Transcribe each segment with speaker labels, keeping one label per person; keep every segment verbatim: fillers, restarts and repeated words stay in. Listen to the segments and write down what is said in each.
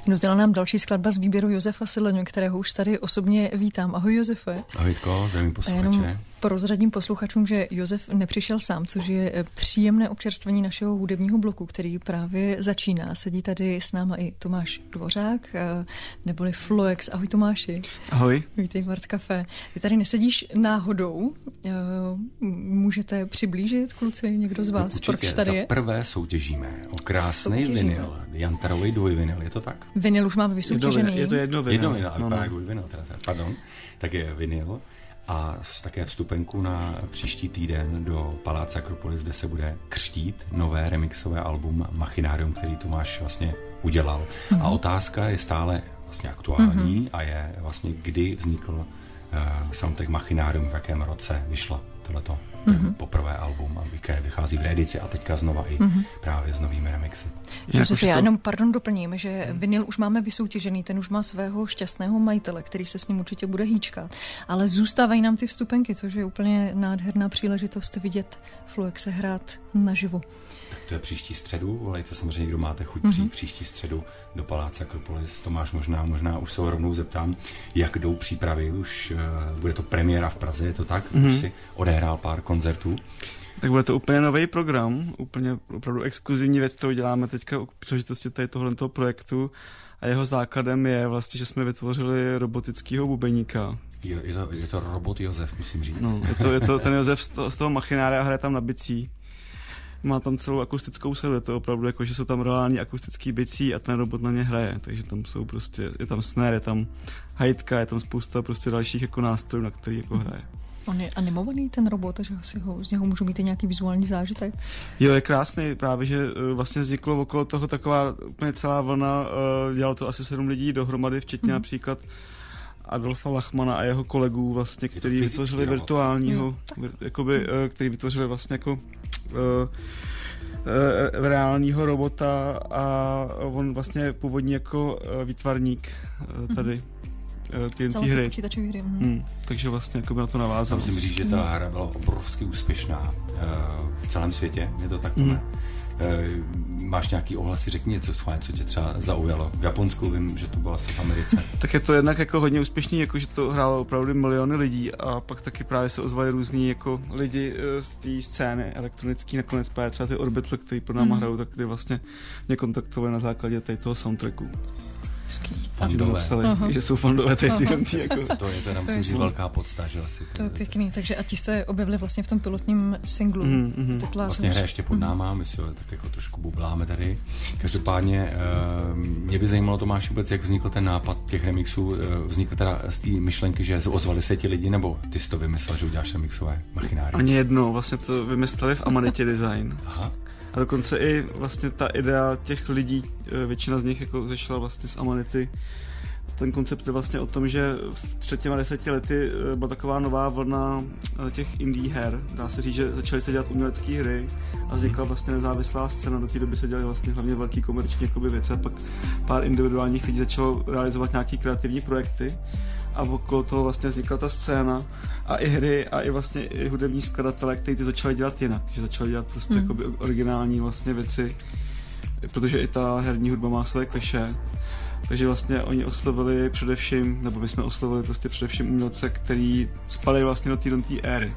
Speaker 1: No, zdělá nám další skladba z výběru Josefa Sedleně, kterého už tady osobně vítám. Ahoj, Josefe.
Speaker 2: Ahojtko, zdravím posluchače.
Speaker 1: Prozradím posluchačům, že Josef nepřišel sám, což je příjemné občerstvení našeho hudebního bloku, který právě začíná. Sedí tady s náma i Tomáš Dvořák, neboli Floex. Ahoj, Tomáši.
Speaker 3: Ahoj.
Speaker 1: Vítej v Art Café. Ty tady nesedíš náhodou. Můžete přiblížit, kluci, někdo z vás?
Speaker 2: Určitě.
Speaker 1: Proč tady je?
Speaker 2: Za prvé soutěžíme o krásný vinyl. Jantarový dvojvinyl, je to tak?
Speaker 1: Vinyl už máme vysoutěžený.
Speaker 3: Je to jedno vinyl.
Speaker 2: Jedno vinyl, no, no. Dvojvinyl, teda, pardon. Tak je vinyl. A také vstupenku na příští týden do Paláce Akropolis, kde se bude křtít nové remixové album Machinarium, který Tomáš vlastně udělal. Mm-hmm. A otázka je stále vlastně aktuální mm-hmm. a je vlastně, kdy vznikl uh, soundtrack Machinarium, v jakém roce vyšla tohleto mm-hmm. poprvé album, které vychází v reedici a teďka znova i mm-hmm. právě s novými remixy.
Speaker 1: Josef, já jenom pardon doplním, že vinyl už máme vysoutěžený, ten už má svého šťastného majitele, který se s ním určitě bude hýčkat, ale zůstávají nám ty vstupenky, což je úplně nádherná příležitost vidět Floexe hrát naživo.
Speaker 2: Tak to je příští středu, volejte samozřejmě, kdo máte chuť
Speaker 1: mm-hmm.
Speaker 2: přijít příští středu do Paláce Akropolis. Tomáš možná, možná už se ho rovnou zeptám, jak jdou přípravy, už uh, bude to premiéra v Praze, je to tak? Mm-hmm. Už si odehrál pár koncertů.
Speaker 3: Tak bude to úplně nový program, úplně opravdu exkluzivní věc, kterou děláme teďka u příležitosti tady tohoto projektu a jeho základem je vlastně, že jsme vytvořili robotického bubeníka.
Speaker 2: Je, je, to, je to robot Josef, musím říct.
Speaker 3: No, je to, je to ten Josef z toho, z toho Machinária a hraje tam na bicí. Má tam celou akustickou sadu, je to opravdu jako, že jsou tam reální akustický bicí a ten robot na ně hraje, takže tam jsou prostě, je tam snare, je tam hajtka, je tam spousta prostě dalších jako nástrojů, na který jako hraje.
Speaker 1: On je animovaný ten robot, že si ho, z něho můžu mít i nějaký vizuální zážitek?
Speaker 3: Jo, je krásný, právě, že vlastně vzniklo okolo toho taková úplně celá vlna, dělalo to asi sedm lidí dohromady, včetně mm. například Adolfa Lachmana a jeho kolegů, vlastně, kteří vytvořili robot. virtuálního, vir, jakoby, který vytvořili vlastně jako uh, uh, reálního robota a on vlastně původní jako uh, výtvarník uh, tady. Ty hry.
Speaker 1: hry.
Speaker 3: Hmm, takže vlastně jako by na to navázal.
Speaker 2: Musím říct, že ta hra byla obrovsky úspěšná uh, v celém světě, je to takové. Hmm. Uh, máš nějaký ohlasy, řekni něco, co tě třeba zaujalo. V Japonsku vím, že to bylo asi v Americe.
Speaker 3: Tak je to jednak jako hodně úspěšný, jako že to hrálo opravdu miliony lidí a pak taky právě se ozvali různí jako lidi z té scény elektronický, nakonec právě třeba ty Orbital, který pro náma hmm. hrajou, tak ty vlastně mě kontaktovali na základě tady toho soundtracku.
Speaker 2: Fandové.
Speaker 3: Napsali, že jsou fandové tady ty jako.
Speaker 2: To je teda musím říct velká podsta, že asi.
Speaker 1: To je pěkný, takže a ti se objevili vlastně v tom pilotním singlu.
Speaker 2: Mm, mm. Vlastně hraje ještě pod náma, my si ho tak jako trošku bubláme tady. Každopádně uh, mě by zajímalo, Tomáš, vůbec, jak vznikl ten nápad těch remixů. Uh, vznikl teda z té myšlenky, že se ozvali se ti lidi, nebo ty jsi to vymyslel, že uděláš remixové Machinárium?
Speaker 3: Ani jedno, vlastně to vymysleli v Amanitě Design.
Speaker 2: Aha.
Speaker 3: A dokonce i vlastně ta idea těch lidí, většina z nich jako zešla vlastně z Amanity. Ten koncept je vlastně o tom, že v třetíma deseti lety byla taková nová vlna těch indie her. Dá se říct, že začaly se dělat umělecké hry a vznikla vlastně nezávislá scéna. Do té doby se dělaly vlastně hlavně velký komerční věci a pak pár individuálních lidí začalo realizovat nějaké kreativní projekty a okolo toho vlastně vznikla ta scéna a i hry a i vlastně i hudební skladatelé, kteří ty začali dělat jinak, že začali dělat prostě mm. jakoby originální vlastně věci, protože i ta herní hudba má své klišé. Takže vlastně oni oslovili především, nebo my jsme oslovili prostě především umělce, který spadají vlastně do té do té éry.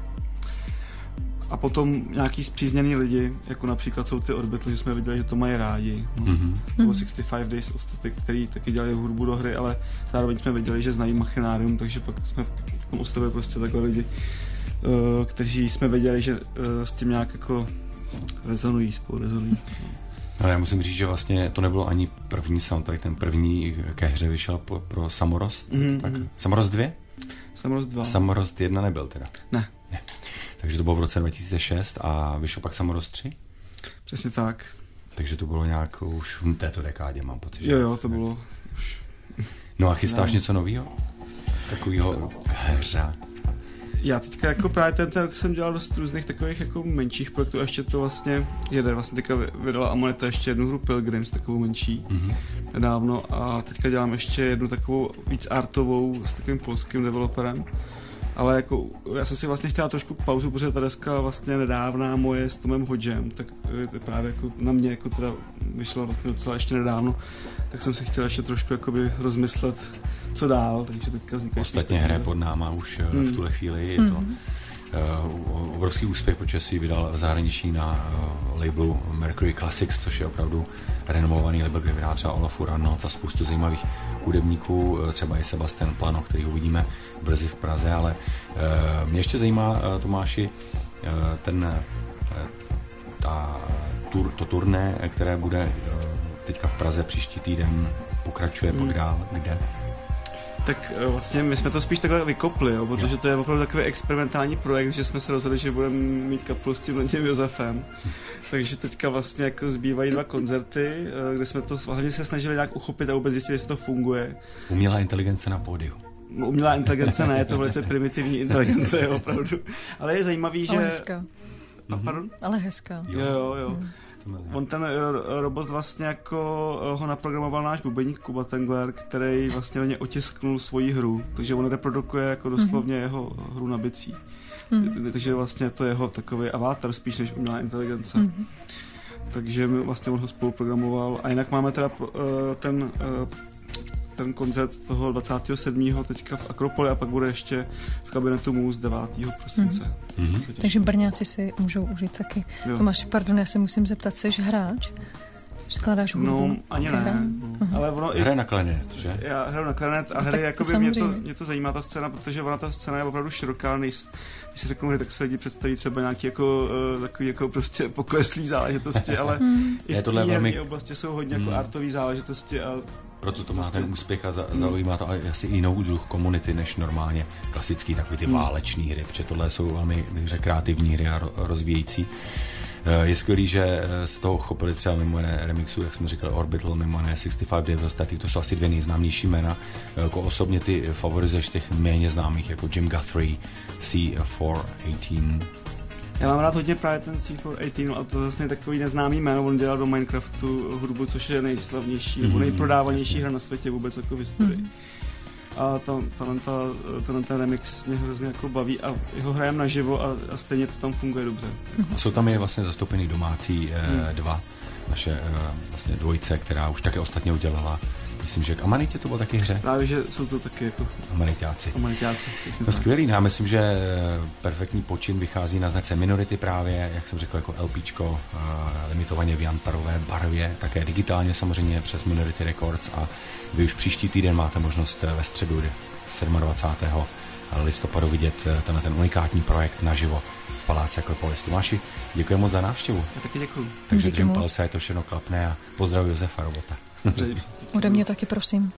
Speaker 3: A potom nějaký zpřízněný lidi, jako například jsou ty Orbital, že jsme viděli, že to mají rádi. Mm-hmm. Nebo šedesát pět Days of Static, který taky dělali hudbu do hry, ale zároveň jsme viděli, že znají Machinarium, takže pak jsme oslovili prostě takové lidi, kteří jsme věděli, že s tím nějak jako rezonují, spolu rezonují.
Speaker 2: Ale já musím říct, že vlastně to nebylo ani první soundtrack, ten první ke hře vyšel pro, pro Samorost. Mm-hmm. Tak. Samorost dva?
Speaker 3: Samorost dva.
Speaker 2: Samorost jedna nebyl teda?
Speaker 3: Ne.
Speaker 2: ne. Takže to bylo v roce dva tisíce šest a vyšel pak Samorost tři?
Speaker 3: Přesně tak.
Speaker 2: Takže to bylo nějak už v této dekádě, mám pocit.
Speaker 3: Jo, jo, to bylo už...
Speaker 2: No a chystáš ne. něco novýho? Takovýho hře?
Speaker 3: Já teďka jako právě ten, ten rok jsem dělal dost různých takových jako menších projektů a ještě to vlastně jede. Vlastně teďka vydala Amanita ještě jednu hru Pilgrims, takovou menší, mm-hmm. nedávno a teďka dělám ještě jednu takovou víc artovou s takovým polským developerem ale jako já jsem si vlastně chtěla trošku pauzu, protože ta deska vlastně nedávná moje s Tomem Hodgem, tak právě jako na mě jako teda vyšla vlastně docela ještě nedávno, tak jsem si chtěl ještě trošku jakoby rozmyslet, co dál, takže teďka vzniká.
Speaker 2: Ostatně hraje pod náma už hmm. v tuhle chvíli, je to hmm. uh, obrovský úspěch, protože si vydal v zahraničí na uh, labelu Mercury Classics, což je opravdu renomovaný label, kde vydá třeba Olafur Arnold a spoustu zajímavých hudebníků, třeba i Sebastian Plano, který ho vidíme brzy v Praze, ale uh, mě ještě zajímá, uh, Tomáši, uh, ten uh, ta, tur, to turné, které bude uh, teďka v Praze příští týden, pokračuje pod dál, kde?
Speaker 3: Tak vlastně my jsme to spíš takhle vykopli, jo, protože to je opravdu takový experimentální projekt, že jsme se rozhodli, že budeme mít kapelu s tím Josefem. Takže teďka vlastně jako zbývají dva koncerty, kde jsme to hlavně se snažili nějak uchopit a vůbec zjistit, jestli to funguje.
Speaker 2: Umělá inteligence na pódiu.
Speaker 3: Umělá inteligence ne, je to velice primitivní inteligence, jo, opravdu. Ale je zajímavý, že...
Speaker 1: Ale hezká.
Speaker 3: A, pardon?
Speaker 1: Ale hezká.
Speaker 3: Jo, jo, jo. Hmm. On ten robot vlastně jako ho naprogramoval náš bubeník Kuba Tengler, který vlastně na ně otisknul svoji hru, takže on reprodukuje jako doslovně mm-hmm. jeho hru na bicí. Mm-hmm. Takže vlastně to je jeho takový avatar spíš než umělá inteligence. Mm-hmm. Takže vlastně on ho spoluprogramoval. A jinak máme teda ten, ten koncert toho dvacátého sedmého teďka v Akropoli a pak bude ještě v kabinetu Mus devátého prosince.
Speaker 2: Mm-hmm.
Speaker 1: Takže Brňáci si můžou užít taky. Jo. Tomáš, pardon, já se musím zeptat, jsi hráč? Skládáš hudbu?
Speaker 3: No, ani ne.
Speaker 1: Uh-huh.
Speaker 3: Ale ono
Speaker 2: hraje na klarinet, že?
Speaker 3: Já hraju na klarinet a hry, jakoby mě to, mě to zajímá ta scéna, protože ona ta scéna je opravdu široká, nejs, když si řeknu hry, tak se lidi představí třeba nějaký jako, uh, takový jako prostě pokleslý záležitosti, ale i v té velmi... oblasti jsou hodně hmm. jako artový záležitosti a
Speaker 2: proto to má prostě ten úspěch a za, zaujímá to asi jinou druh komunity než normálně klasický takový ty válečný hry, protože tohle jsou velmi kreativní hry a rozvíjející. Je skvělý, že z toho chopili třeba mimo jiné remixu, jak jsme říkali, Orbital, mimo jiné šedesát pět Devil Static, to jsou asi dvě nejznámější jména. Jako osobně ty favorizuješ těch méně známých, jako Jim Guthrie, C čtyři osmnáct.
Speaker 3: Já mám rád hodně právě ten C čtyři osmnáct, a to vlastně takový neznámý jméno, on dělal do Minecraftu hudbu, což je nejslavnější, mm-hmm. nebo nejprodávanější hra na světě vůbec jako v historii. Mm-hmm. A ten, ten remix mě hrozně jako baví a ho hrajeme naživo a, a stejně to tam funguje dobře.
Speaker 2: A jsou tam i vlastně zastoupený domácí eh, hmm. dva, naše eh, vlastně dvojice, která už také ostatně udělala. Myslím, že k Amanitě to bylo taky hře.
Speaker 3: Právě, že jsou to taky jako
Speaker 2: Amanitáci.
Speaker 3: Amanitáci,
Speaker 2: no skvělý, já myslím, že perfektní počin vychází na značce Minority právě, jak jsem řekl, jako LPčko, uh, limitovaně v jantarové barvě, také digitálně samozřejmě přes Minority Records a vy už příští týden máte možnost ve středu dvacátého sedmého listopadu vidět tenhle ten unikátní projekt naživo v Paláci Akropolis. Tomáši, děkuji moc za návštěvu.
Speaker 3: Já taky děkuji.
Speaker 2: Takže držím palce, je to všechno klapné a pozdravuji Josefa Robota.
Speaker 1: Ode mě taky prosím.